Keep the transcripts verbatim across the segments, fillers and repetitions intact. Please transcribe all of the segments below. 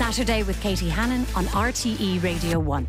Saturday with Katie Hannon on R T E Radio one.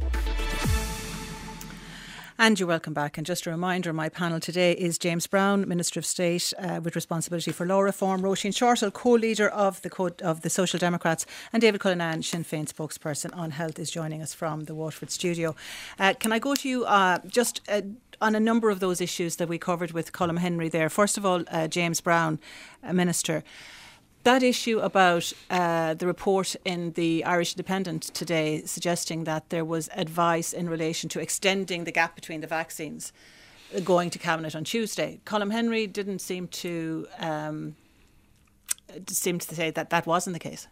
And you're welcome back. And just a reminder, my panel today is James Browne, Minister of State uh, with responsibility for law reform, Roisin Shortall, co-leader of the co- of the Social Democrats, and David Cullinane, Sinn Féin spokesperson on health, is joining us from the Waterford studio. Uh, can I go to you uh, just uh, on a number of those issues that we covered with Colm Henry there? First of all, uh, James Browne, uh, Minister. That issue about uh, the report in the Irish Independent today suggesting that there was advice in relation to extending the gap between the vaccines going to Cabinet on Tuesday. Colm Henry didn't seem to um, seem to say that that wasn't the case.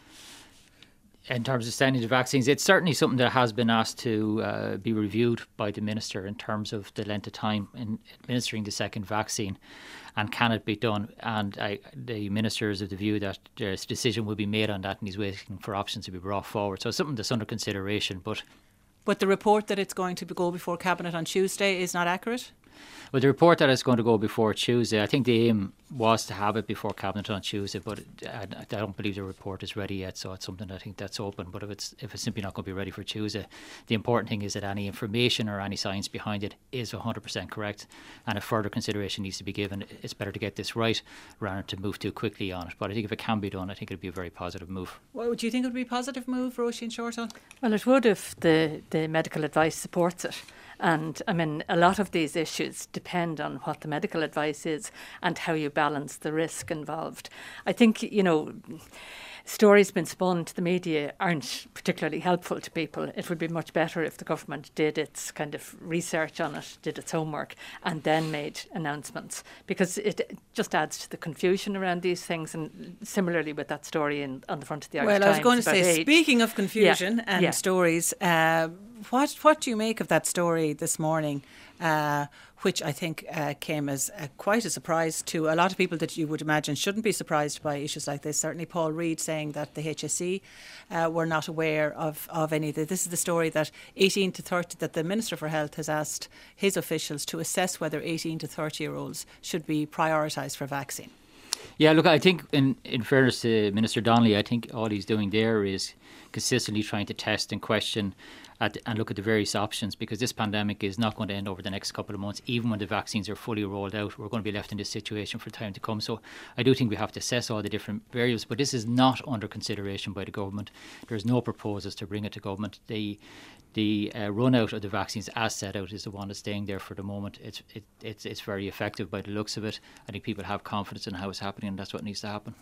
In terms of extending the vaccines, it's certainly something that has been asked to uh, be reviewed by the Minister in terms of the length of time in administering the second vaccine. And can it be done? And I, the Minister is of the view that a decision will be made on that, and he's waiting for options to be brought forward. So it's something that's under consideration. But but the report that it's going to go before Cabinet on Tuesday is not accurate? Well, the report that it's going to go before Tuesday, I think the aim was to have it before Cabinet on Tuesday, but I, I don't believe the report is ready yet, so it's something I think that's open. But if it's if it's simply not going to be ready for Tuesday, the important thing is that any information or any science behind it is one hundred percent correct, and if further consideration needs to be given, it's better to get this right rather than to move too quickly on it. But I think if it can be done, I think it would be a very positive move. Well, do you think it would be a positive move, Roisin Shortall? Well, it would if the, the medical advice supports it. And I mean, a lot of these issues depend on what the medical advice is and how you balance the risk involved. I think, you know, stories been spun to the media aren't particularly helpful to people. It would be much better if the government did its kind of research on it, did its homework, and then made announcements, because it just adds to the confusion around these things. And similarly with that story in, on the front of the Irish Times. Well, I was going to say, age. speaking of confusion yeah, and yeah. stories, uh, what what do you make of that story this morning, uh, which I think uh, came as uh, quite a surprise to a lot of people that you would imagine shouldn't be surprised by issues like this. Certainly Paul Reid saying that the H S E uh, were not aware of, of any of this. This is the story that eighteen to thirty, that the Minister for Health has asked his officials to assess whether eighteen to thirty year olds should be prioritised for vaccine. Yeah, look, I think in, in fairness to Minister Donnelly, I think all he's doing there is consistently trying to test and question at, and look at the various options, because this pandemic is not going to end over the next couple of months. Even when the vaccines are fully rolled out, we're going to be left in this situation for time to come. So I do think we have to assess all the different variables, but this is not under consideration by the government. There's no proposals to bring it to government. The the uh, run out of the vaccines as set out is the one that's staying there for the moment. It's it, it's it's very effective by the looks of it. I think people have confidence in how it's happening, and that's what needs to happen.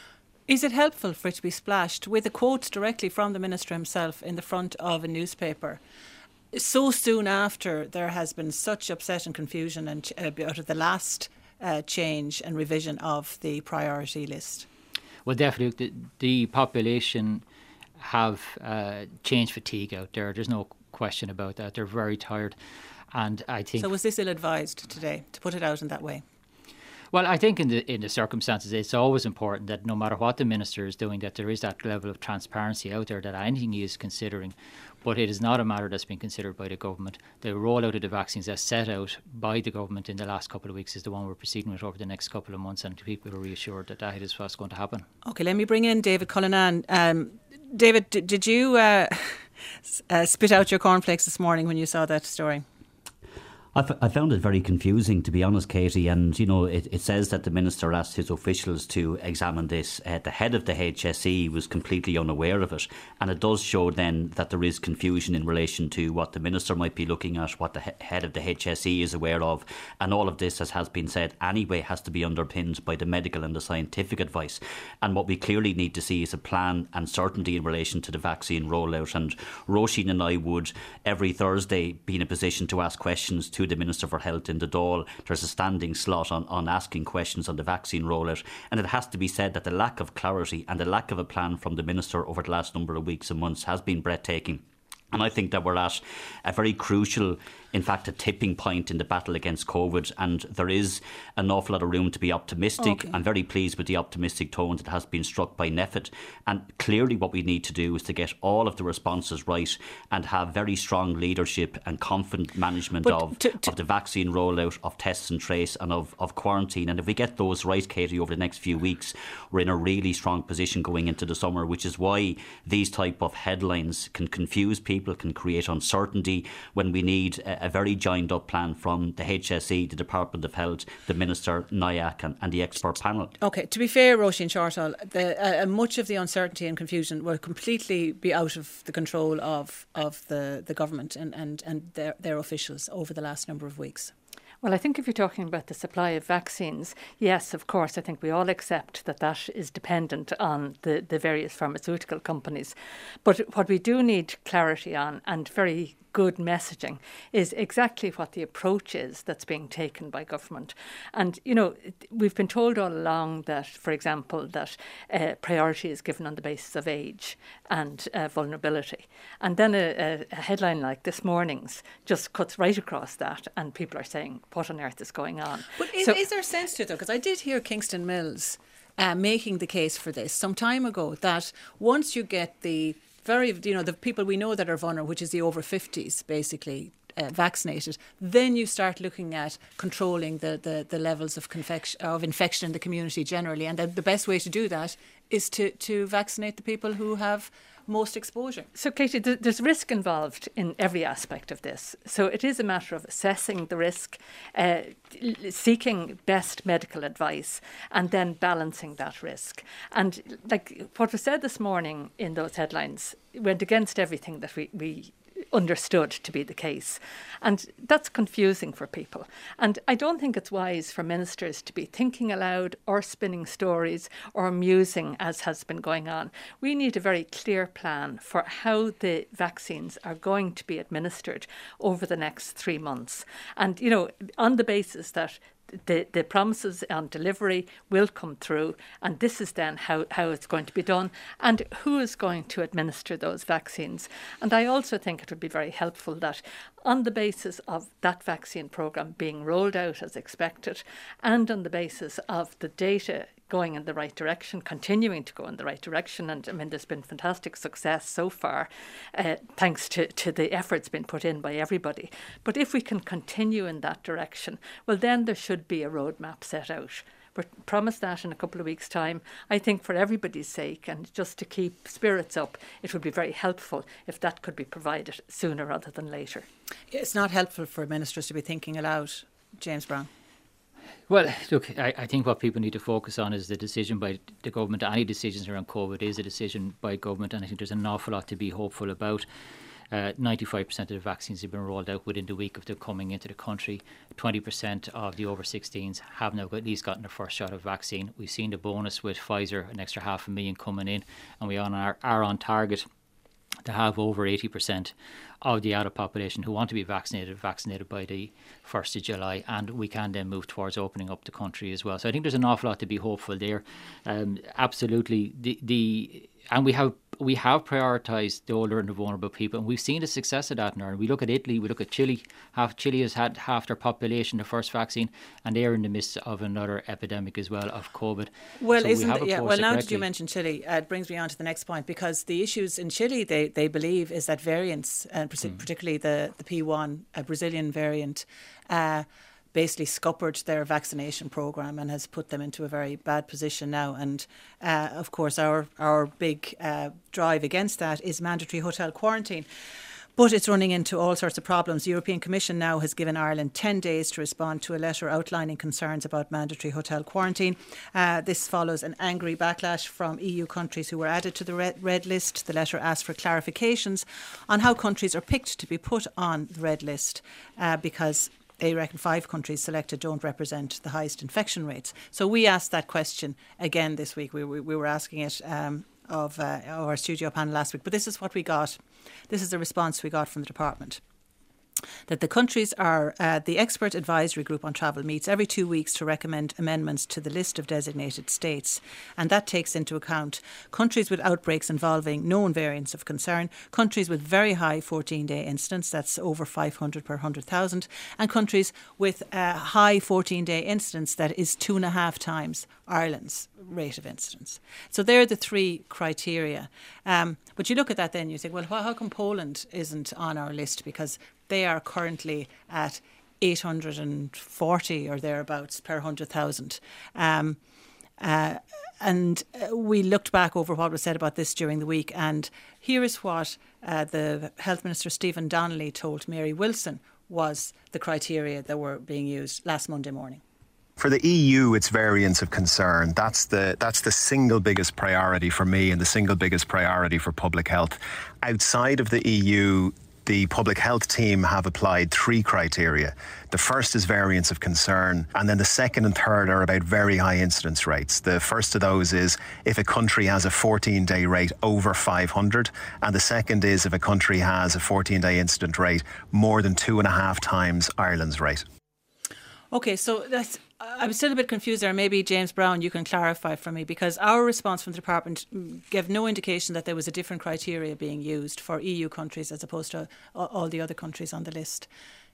Is it helpful for it to be splashed with a quote directly from the Minister himself in the front of a newspaper so soon after there has been such upset and confusion and uh, out of the last uh, change and revision of the priority list? Well, definitely the, the population have uh, change fatigue out there. There's no question about that. They're very tired, and I think. So was this ill-advised today to put it out in that way? Well, I think in the in the circumstances, it's always important that no matter what the Minister is doing, that there is that level of transparency out there, that anything he is considering. But it is not a matter that's been considered by the government. The rollout of the vaccines as set out by the government in the last couple of weeks is the one we're proceeding with over the next couple of months, and people are reassured that that is what's going to happen. OK, let me bring in David Cullinane. Um, David, d- did you uh, uh, spit out your cornflakes this morning when you saw that story? I, f- I found it very confusing, to be honest, Katie. And, you know, it, it says that the Minister asked his officials to examine this. Uh, the head of the H S E was completely unaware of it. And it does show then that there is confusion in relation to what the Minister might be looking at, what the he- head of the H S E is aware of. And all of this, as has been said, anyway, has to be underpinned by the medical and the scientific advice. And what we clearly need to see is a plan and certainty in relation to the vaccine rollout. And Roisin and I would, every Thursday, be in a position to ask questions to the Minister for Health in the Dáil. There's a standing slot on, on asking questions on the vaccine rollout, and it has to be said that the lack of clarity and the lack of a plan from the Minister over the last number of weeks and months has been breathtaking. And I think that we're at a very crucial, in fact, a tipping point in the battle against COVID, and there is an awful lot of room to be optimistic. Okay. I'm very pleased with the optimistic tone that has been struck by NPHET, and clearly what we need to do is to get all of the responses right and have very strong leadership and confident management of, to, to, of the vaccine rollout, of test and trace, and of, of quarantine. And if we get those right, Katie, over the next few weeks, we're in a really strong position going into the summer, which is why these type of headlines can confuse people, can create uncertainty, when we need a, a very joined up plan from the H S E, the Department of Health, the Minister, NIAC and, and the expert panel. Okay, to be fair, Roisin Shortall, the, uh, much of the uncertainty and confusion will completely be out of the control of, of the, the government and, and, and their, their officials over the last number of weeks. Well, I think if you're talking about the supply of vaccines, yes, of course, I think we all accept that that is dependent on the, the various pharmaceutical companies. But what we do need clarity on, and very good messaging, is exactly what the approach is that's being taken by government. And, you know, we've been told all along that, for example, that uh, priority is given on the basis of age and uh, vulnerability. And then a, a headline like this morning's just cuts right across that, and people are saying, what on earth is going on? But is, so, is there sense to it, though? Because I did hear Kingston Mills uh, making the case for this some time ago, that once you get the very, you know, the people we know that are vulnerable, which is the over fifties, basically, uh, vaccinated, then you start looking at controlling the, the, the levels of, confection, of infection in the community generally. And the, the best way to do that is to, to vaccinate the people who have most exposure. So, Katie, th- there's risk involved in every aspect of this. So it is a matter of assessing the risk, uh, seeking best medical advice, and then balancing that risk. And like what was said this morning in those headlines went against everything that we, we understood to be the case. And that's confusing for people. And I don't think it's wise for ministers to be thinking aloud or spinning stories or musing as has been going on. We need a very clear plan for how the vaccines are going to be administered over the next three months. And, you know, on the basis that The, the promises on delivery will come through, and this is then how, how it's going to be done and who is going to administer those vaccines. And I also think it would be very helpful that on the basis of that vaccine programme being rolled out as expected, and on the basis of the data going in the right direction, continuing to go in the right direction. And I mean, there's been fantastic success so far, uh, thanks to, to the efforts being put in by everybody. But if we can continue in that direction, well, then there should be a roadmap set out. We're promised that in a couple of weeks' time. I think for everybody's sake, and just to keep spirits up, it would be very helpful if that could be provided sooner rather than later. It's not helpful for ministers to be thinking aloud, James Brown. Well, look, I, I think what people need to focus on is the decision by the government. Any decisions around COVID is a decision by government, and I think there's an awful lot to be hopeful about. Uh, ninety-five percent of the vaccines have been rolled out within the week of them coming into the country. twenty percent of the over sixteens have now at least gotten their first shot of vaccine. We've seen the bonus with Pfizer, an extra half a million coming in, and we are, are on target to have over eighty percent of the adult population who want to be vaccinated, vaccinated by the first of July, and we can then move towards opening up the country as well. So I think there's an awful lot to be hopeful there. Um, absolutely. The, the and we have we have prioritised the older and the vulnerable people, and we've seen the success of that in Ireland. We look at Italy, we look at Chile. Half Chile has had half their population the first vaccine, and they're in the midst of another epidemic as well of COVID. Well, so isn't we it, yeah? Well, now correctly. that you mention Chile, uh, it brings me on to the next point, because the issues in Chile, they they believe, is that variants, and mm. particularly the the P one, a Brazilian variant, Uh, basically scuppered their vaccination programme and has put them into a very bad position now. And uh, of course, our our big uh, drive against that is mandatory hotel quarantine. But it's running into all sorts of problems. The European Commission now has given Ireland ten days to respond to a letter outlining concerns about mandatory hotel quarantine. Uh, this follows an angry backlash from E U countries who were added to the red, red list. The letter asks for clarifications on how countries are picked to be put on the red list, uh, because they reckon five countries selected don't represent the highest infection rates. So we asked that question again this week. We, we, we were asking it um, of, uh, of our studio panel last week. But this is what we got. This is the response we got from the department. that the countries are, uh, the expert advisory group on travel meets every two weeks to recommend amendments to the list of designated states. And that takes into account countries with outbreaks involving known variants of concern, countries with very high fourteen-day incidence, that's over five hundred per one hundred thousand, and countries with a high fourteen-day incidence that is two and a half times Ireland's rate of incidence. So they're the three criteria. Um, but you look at that then, you think, well, how come Poland isn't on our list? Because they are currently at eight hundred forty or thereabouts per one hundred thousand. Um, uh, and we looked back over what was said about this during the week, and here is what uh, the Health Minister Stephen Donnelly told Mary Wilson was the criteria that were being used last Monday morning. For the E U, it's variants of concern. That's the that's the single biggest priority for me and the single biggest priority for public health. Outside of the E U, the public health team have applied three criteria. The first is variants of concern, and then the second and third are about very high incidence rates. The first of those is if a country has a fourteen-day rate over five hundred, and the second is if a country has a fourteen-day incident rate more than two and a half times Ireland's rate. Okay, so that's, I'm still a bit confused there. Maybe James Brown, you can clarify for me, because our response from the department gave no indication that there was a different criteria being used for E U countries as opposed to all the other countries on the list.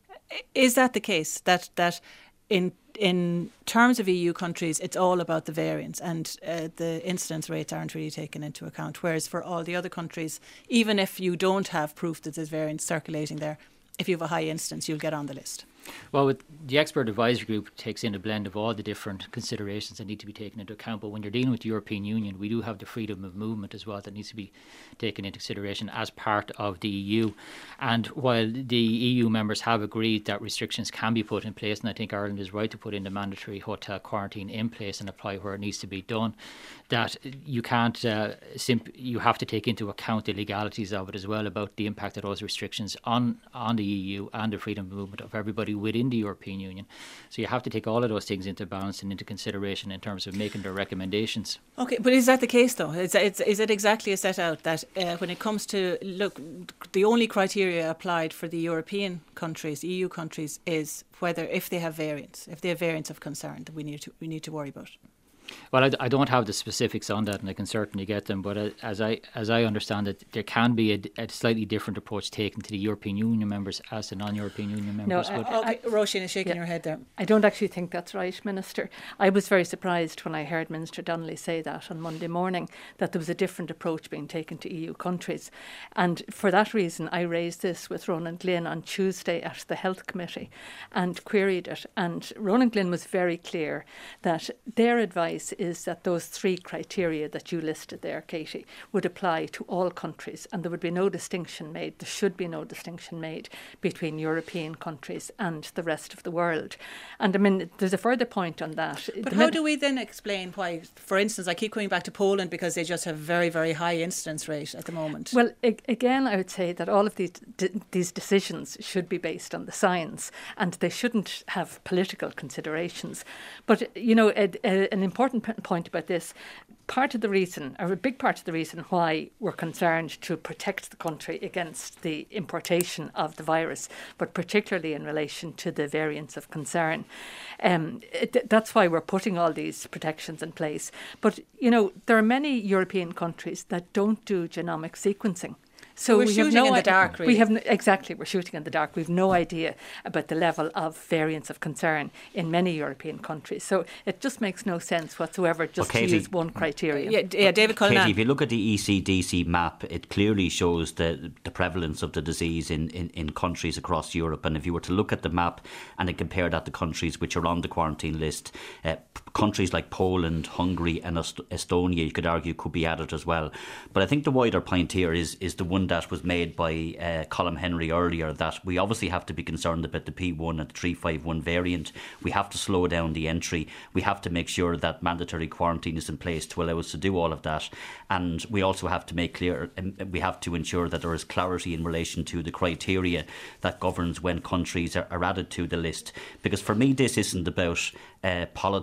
Is that the case? That that in in terms of E U countries, it's all about the variants and uh, the incidence rates aren't really taken into account, whereas for all the other countries, even if you don't have proof that there's variants circulating there, if you have a high incidence, you'll get on the list. Well, with the expert advisory group takes in a blend of all the different considerations that need to be taken into account. But when you're dealing with the European Union, we do have the freedom of movement as well that needs to be taken into consideration as part of the E U. And while the E U members have agreed that restrictions can be put in place, and I think Ireland is right to put in the mandatory hotel quarantine in place and apply where it needs to be done, that you can't, uh, simp- you have to take into account the legalities of it as well about the impact of those restrictions on, on the E U and the freedom of movement of everybody within the European Union. So you have to take all of those things into balance and into consideration in terms of making their recommendations. Okay, but is that the case though? Is, is, is it exactly as set out that uh, when it comes to, look, the only criteria applied for the European countries, E U countries, is whether if they have variants, if they have variants of concern that we need to we need to worry about? Well, I, I don't have the specifics on that, and I can certainly get them. But uh, as I as I understand it, there can be a, a slightly different approach taken to the European Union members as the non-European Union members. No, but I, okay, Roisin is shaking yeah, her head there. I don't actually think that's right, Minister. I was very surprised when I heard Minister Donnelly say that on Monday morning, that there was a different approach being taken to E U countries. And for that reason, I raised this with Ronan Glynn on Tuesday at the Health Committee and queried it. And Ronan Glynn was very clear that their advice is that those three criteria that you listed there, Katie, would apply to all countries, and there would be no distinction made, there should be no distinction made between European countries and the rest of the world. And I mean, there's a further point on that. But the how med- do we then explain why, for instance, I keep coming back to Poland because they just have a very, very high incidence rate at the moment? Well, a- again, I would say that all of these, d- these decisions should be based on the science, and they shouldn't have political considerations. But, you know, a, a, an important p- point about this, part of the reason, or a big part of the reason why we're concerned to protect the country against the importation of the virus, but particularly in relation to the variants of concern, um, it, that's why we're putting all these protections in place. But, you know, there are many European countries that don't do genomic sequencing. So we're we shooting have no in the i- dark, really. We have no, exactly. We're shooting in the dark. We've no idea about the level of variants of concern in many European countries. So it just makes no sense whatsoever just Well, Katie, to use one criteria. Yeah, yeah, David Cullinan. Katie, if you look at the E C D C map, it clearly shows the, the prevalence of the disease in, in, in countries across Europe. And if you were to look at the map and then compare that to countries which are on the quarantine list, uh, p- countries like Poland, Hungary and Est- Estonia, you could argue, could be added as well. But I think the wider point here is, is the one that was made by uh, Colm Henry earlier, that we obviously have to be concerned about the P one and the three five one variant. We have to slow down the entry. We have to make sure that mandatory quarantine is in place to allow us to do all of that. And we also have to make clear, um, we have to ensure that there is clarity in relation to the criteria that governs when countries are, are added to the list. Because for me, this isn't about uh, politics. It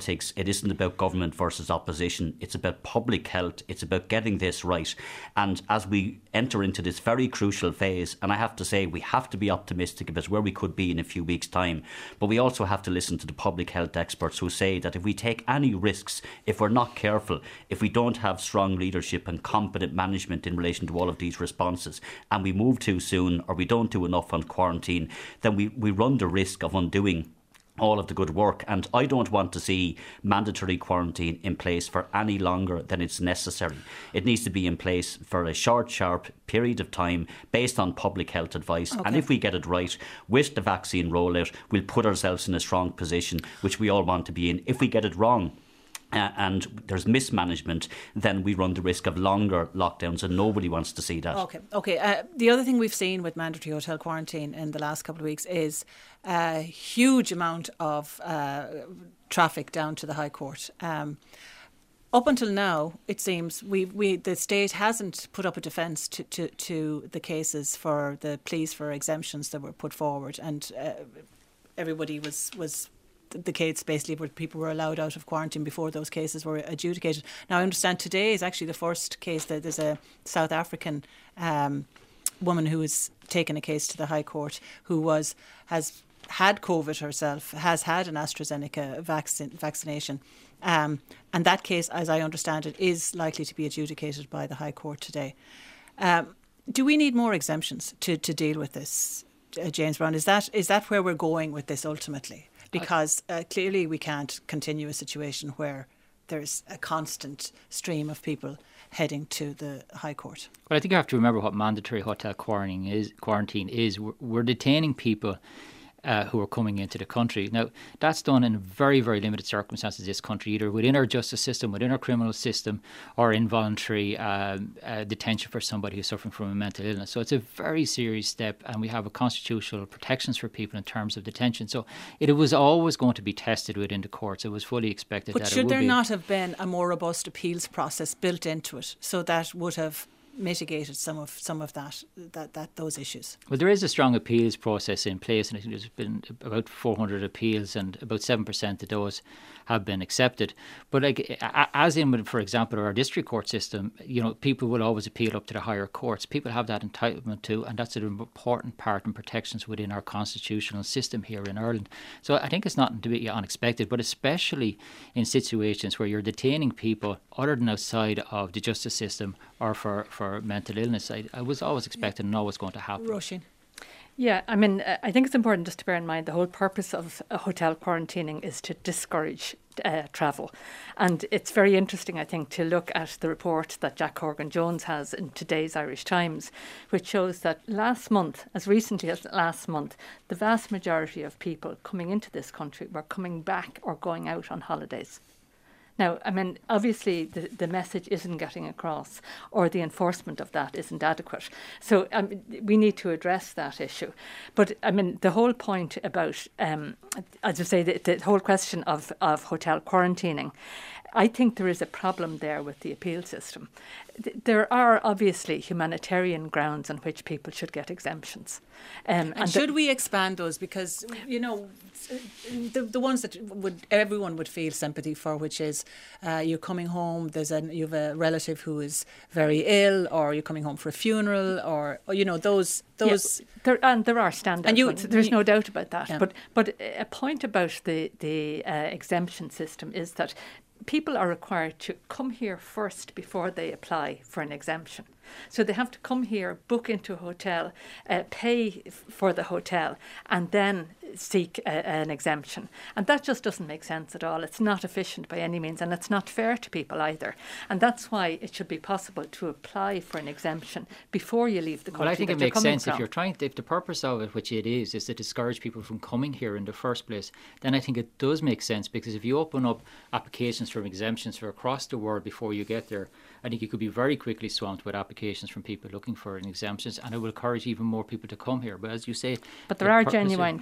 it isn't about government versus opposition. It's about public health. It's about getting this right. And as we enter into this very crucial phase, and I have to say we have to be optimistic about where we could be in a few weeks' time, but we also have to listen to the public health experts who say that if we take any risks, if we're not careful, if we don't have strong leadership and competent management in relation to all of these responses, and we move too soon or we don't do enough on quarantine, then we, we run the risk of undoing all of the good work. And I don't want to see mandatory quarantine in place for any longer than it's necessary. It needs to be in place for a short, sharp period of time based on public health advice. Okay. And if we get it right with the vaccine rollout, we'll put ourselves in a strong position, which we all want to be in. If we get it wrong, Uh, and there's mismanagement, then we run the risk of longer lockdowns, and nobody wants to see that. Okay, okay. Uh, the other thing we've seen with mandatory hotel quarantine in the last couple of weeks is a huge amount of uh, traffic down to the High Court. Um, up until now, it seems we, we the state hasn't put up a defence to, to, to the cases for the pleas for exemptions that were put forward, and uh, everybody was was. the case basically where people were allowed out of quarantine before those cases were adjudicated. Now, I understand today is actually the first case that there's a South African um, woman who has taken a case to the High Court who was has had COVID herself, has had an AstraZeneca vaccine, vaccination. Um, and that case, as I understand it, is likely to be adjudicated by the High Court today. Um, do we need more exemptions to, to deal with this, uh, James Brown? Is that is that where we're going with this ultimately? Because uh, clearly we can't continue a situation where there's a constant stream of people heading to the High Court. Well, I think you have to remember what mandatory hotel quarantine is. Quarantine is we're, we're detaining people Uh, who are coming into the country. Now, that's done in very, very limited circumstances in this country, either within our justice system, within our criminal system, or involuntary um, uh, detention for somebody who's suffering from a mental illness. So it's a very serious step, and we have a constitutional protections for people in terms of detention. So it was always going to be tested within the courts. It was fully expected but that it should would there be. not have been a more robust appeals process built into it, so that would have mitigated some of some of that that that those issues? Well, there is a strong appeals process in place, and I think there's been about four hundred appeals, and about seven percent of those have been accepted. But like as in, for example, our district court system, you know, people will always appeal up to the higher courts. People have that entitlement to, and that's an important part and protections within our constitutional system here in Ireland. So I think it's not to be unexpected, but especially in situations where you're detaining people other than outside of the justice system or for, for mental illness, I, I was always expecting and always going to happen. Roisin. Yeah, I mean, I think it's important just to bear in mind the whole purpose of a hotel quarantining is to discourage uh, travel. And it's very interesting, I think, to look at the report that Jack Horgan-Jones has in today's Irish Times, which shows that last month, as recently as last month, the vast majority of people coming into this country were coming back or going out on holidays. Now, I mean, obviously the, the message isn't getting across, or the enforcement of that isn't adequate. So um, we need to address that issue. But I mean, the whole point about, um, as I say, the, the whole question of, of hotel quarantining, I think there is a problem there with the appeal system. There are obviously humanitarian grounds on which people should get exemptions. Um, and, and should the, we expand those? Because, you know, the the ones that would everyone would feel sympathy for, which is uh, you're coming home, there's a you have a relative who is very ill, or you're coming home for a funeral, or, or you know those those. Yeah, there, and there are standouts. And you, there's you, no doubt about that. Yeah. But but a point about the the uh, exemption system is that people are required to come here first before they apply for an exemption. So they have to come here, book into a hotel, uh, pay f- for the hotel, and then seek a, an exemption. And that just doesn't make sense at all. It's not efficient by any means, and it's not fair to people either. And that's why it should be possible to apply for an exemption before you leave the country. Well, I think it makes sense from. if you're trying to, if the purpose of it, which it is, is to discourage people from coming here in the first place, then I think it does make sense, because if you open up applications for exemptions for across the world before you get there, I think you could be very quickly swamped with applications from people looking for an exemptions, and it will encourage even more people to come here. But as you say, but there are genuine cases.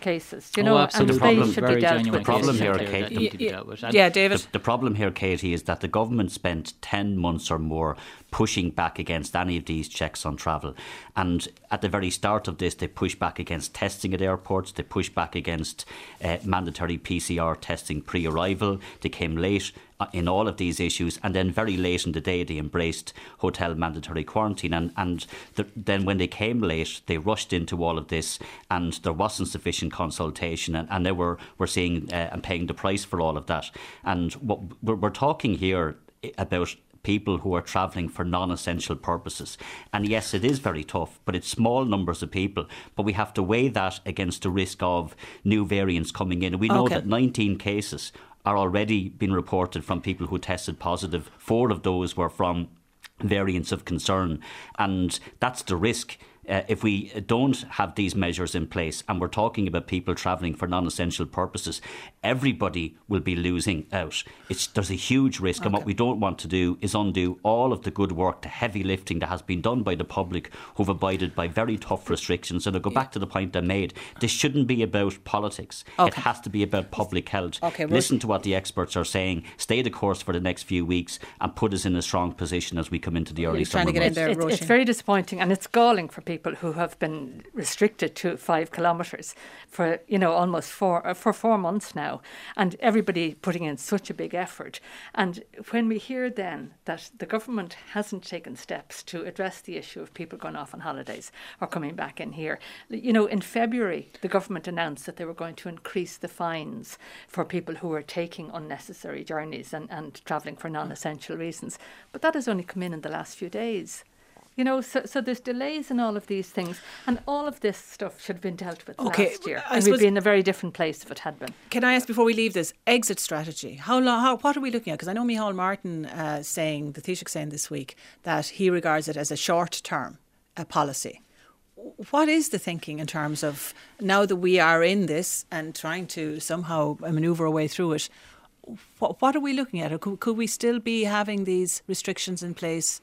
cases, you Oh, know, absolutely. and The they problem- should very be dealt genuine with. The problem cases here, out there Kate- that need to be dealt with. And Yeah, David. The, the problem here, Katie, is that the government spent ten months or more pushing back against any of these checks on travel. And at the very start of this, they pushed back against testing at airports. They pushed back against uh, mandatory P C R testing pre-arrival. They came late in all of these issues, and then very late in the day they embraced hotel mandatory quarantine, and, and the, then when they came late they rushed into all of this, and there wasn't sufficient consultation, and, and they were, were seeing uh, and paying the price for all of that. And what we're, we're talking here about people who are travelling for non-essential purposes. And yes, it is very tough, but it's small numbers of people. But we have to weigh that against the risk of new variants coming in. And we know Okay. that nineteen cases are already been reported from people who tested positive. Four of those were from variants of concern. And that's the risk. Uh, if we don't have these measures in place, and we're talking about people travelling for non-essential purposes, everybody will be losing out. It's, there's a huge risk, okay. And what we don't want to do is undo all of the good work, the heavy lifting that has been done by the public who've abided by very tough restrictions. And I'll go back yeah. to the point I made. This shouldn't be about politics. Okay. It has to be about public health. Okay, Listen to what the experts are saying, stay the course for the next few weeks, and put us in a strong position as we come into the early You're summer trying to get in months. there, It's, it's very disappointing, and it's galling for people who have been restricted to five kilometres for, you know, almost four uh, for four months now, and everybody putting in such a big effort. And when we hear then that the government hasn't taken steps to address the issue of people going off on holidays or coming back in here, you know, in February the government announced that they were going to increase the fines for people who were taking unnecessary journeys and, and travelling for non-essential reasons. But that has only come in in the last few days. You know, so, so there's delays in all of these things, and all of this stuff should have been dealt with okay, last year. I and suppose, we'd be in a very different place if it had been. Can I ask before we leave this, exit strategy? How long? How, what are we looking at? Because I know Micheál Martin uh, saying, the Taoiseach saying this week, that he regards it as a short-term uh, policy. What is the thinking in terms of, now that we are in this and trying to somehow manoeuvre our way through it, what, what are we looking at? Or could, could we still be having these restrictions in place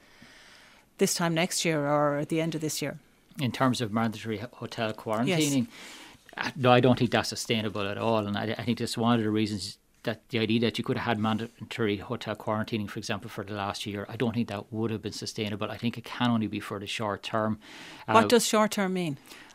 this time next year or at the end of this year? In terms of mandatory hotel quarantining, yes. no, I don't think that's sustainable at all. And I, I think that's one of the reasons that the idea that you could have had mandatory hotel quarantining, for example, for the last year, I don't think that would have been sustainable. I think it can only be for the short term. What uh, does short term mean?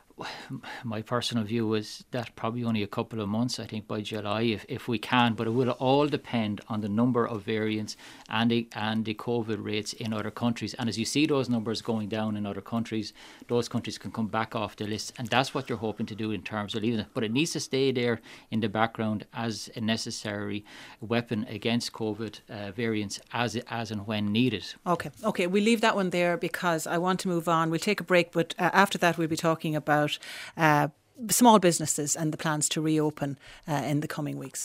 My personal view is that probably only a couple of months, I think, by July, if, if we can. But it will all depend on the number of variants and the, and the COVID rates in other countries. And as you see those numbers going down in other countries, those countries can come back off the list. And that's what you're hoping to do in terms of leaving it. But it needs to stay there in the background as a necessary weapon against COVID uh, variants as, as and when needed. Okay, okay, we'll leave that one there because I want to move on. We'll take a break, but uh, after that we'll be talking about Uh, small businesses and the plans to reopen uh, in the coming weeks.